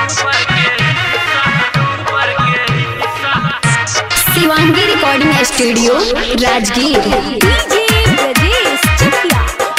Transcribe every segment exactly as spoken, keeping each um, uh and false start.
Shivangi recording studio Rajgir. DJ Brajesh Chakiya.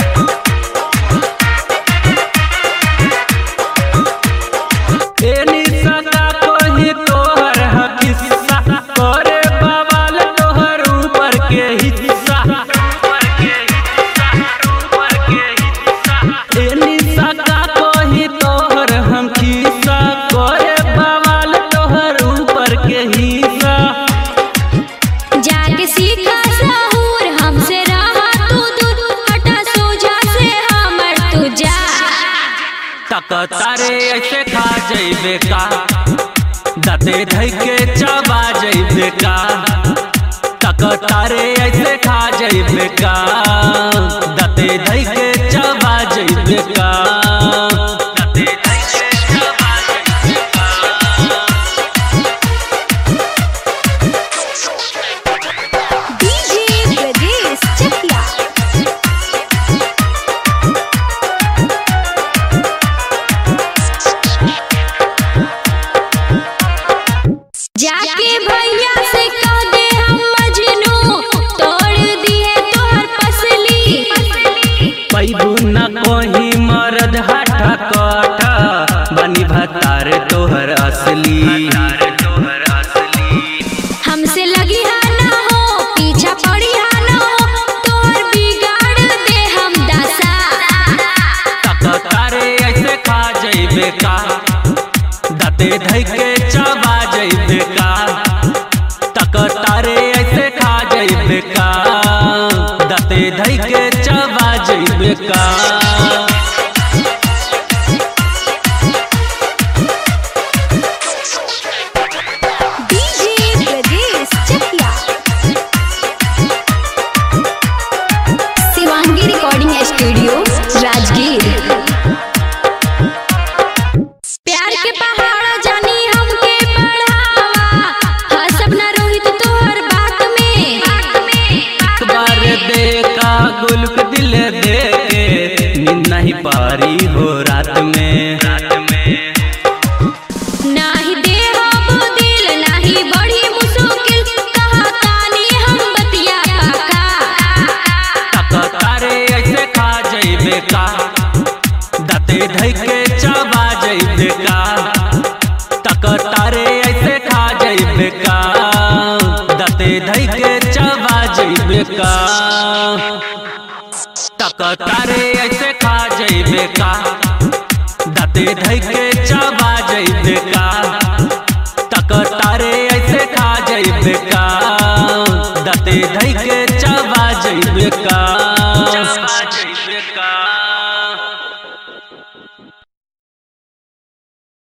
तारे ऐसे खा जइबे का दाते धइ के चबा जइबे का तक तारे ऐसे खा जइबे का दाते धइ के चबा जइबे का दाते धइ के चबा जइबे का। डीजे ब्रजेश चकिया। जाके भैया से कह दे हम मजनू तोड़ दिए तोहर पसली। पैबू न कोही मरद हठा कठा बनी भतार तोहर असली। हमसे लगी हा ना हो पीछा पड़ी हा ना हो तोहर बिगाड़ दे हम दशा। तक तारे ऐसे खा जइबे का दाते धइ के चबा जइबे का तक तारे ऐसे खा जइबे का दाते धइ के चबा जइबे का। DJ Brajesh Chakiya. Shivangi recording studio Rajgir. प्यार के पहाड़ जानी हमके बढ़ावा हसब ना रोहित तोहर बात में। एक बार देखा गुल्क दिल दे के नींद नहीं पारी हो रात में। नाही दे हम दिल नाही बड़ी मुश्किल कहा तानी हम बतिया तक तारे ऐसे खा जइबे का दाते धइ के चबा जइबे का तक तारे ऐसे खा जइबे का दाते धइ के चबा जइबे का तक तारे ऐसे खा जइबे का दाते धइ के चबा जइबे का तक तारे ऐसे खा जइबे का दाते धइ के चबा जइबे का।